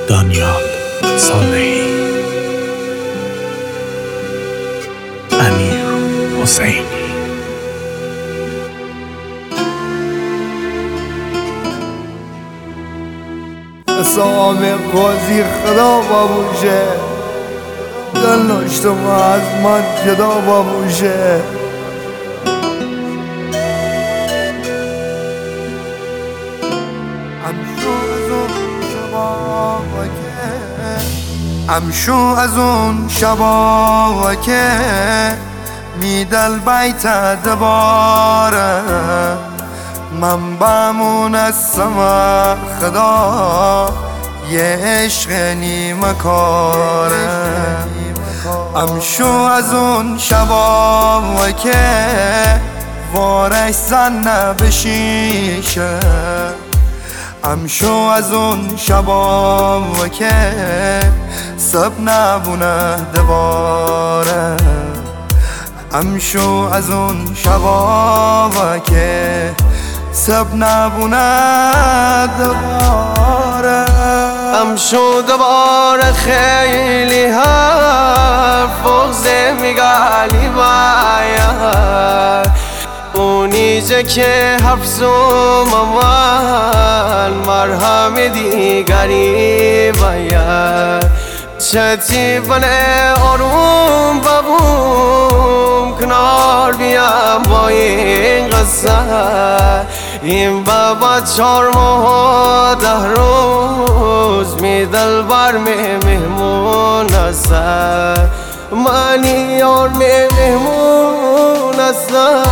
دانیال صالحی، امیر حسینی. حسام قاضی خدا بابوشه، دل نشتم از من جدا بابوشه. امشو از اون شبا که میدل بیت دباره، من بمون از سما خدا یه عشق نیمه کاره. امشو از اون شبا که وارش زن بشیشه، امشو از اون شبا که سب نبونه دواره، امشو از اون شبا که سب نبونه دواره. امشو دوباره خیلی حرف بغزه میگلی باید، اونیجه که حرف زوم اول مرهم دیگری باید. چتی بنه آروم ببوم کنار بیام با این قصه، این بابا 4 ماه و 10 روز می دل بر مهمون است، منی یار مهمون است.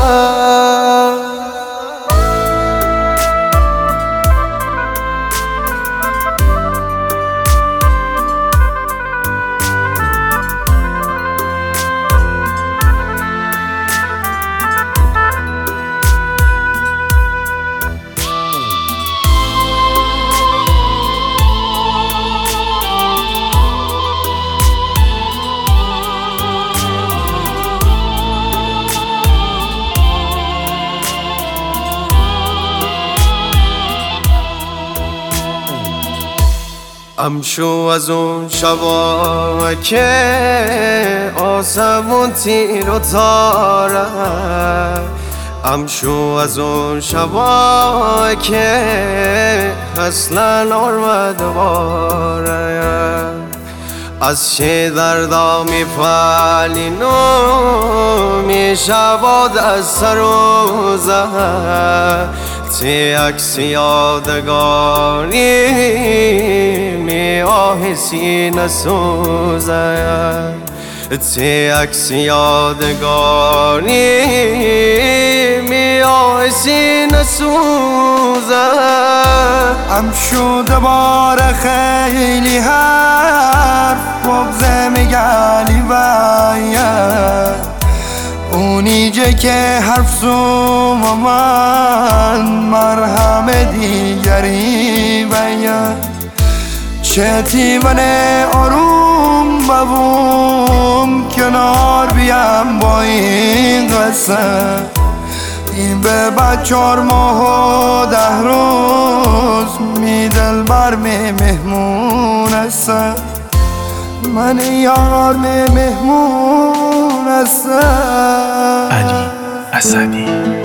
امشو از اون شبا که آسمون تیر و تاره، امشو از اون شبا که اصلا نرمد باره. از چه دردا میپالین و میشباد از سر و زهر، تی عکس یادگاری می آه سینه سوزه، تی عکس یادگاری می آه سینه سوزه. امشو دوباره خیلی حرف بغزه میگلی باید، اونیجه که حرف زوم من مرهم دیگری باید. چتی بنه آروم ببوم کنار بیام با این قصه، این به بعد 4 ماه و 10 روز می دل بر مهمون است، من یار مهمون است. علی اسدی.